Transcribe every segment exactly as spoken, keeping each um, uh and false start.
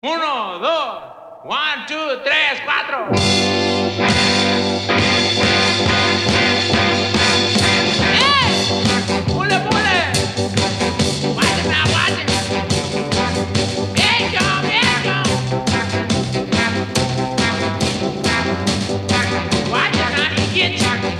Uno, dos, one, two, tres, cuatro. ¡Eh! ¡Pule, pule! Watch it now, watch it. Bien, John, bien, John. Watch it now, he get you.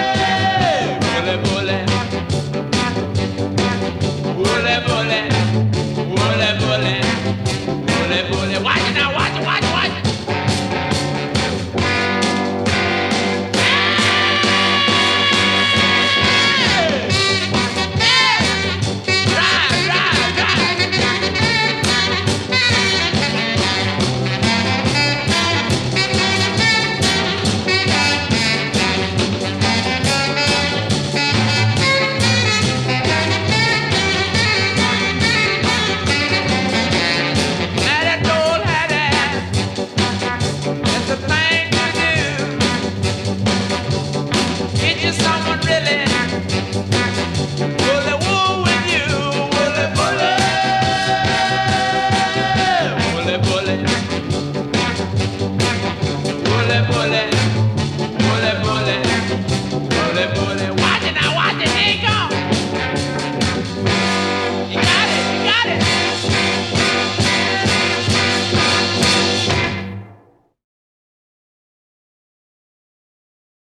Bullet, bullet.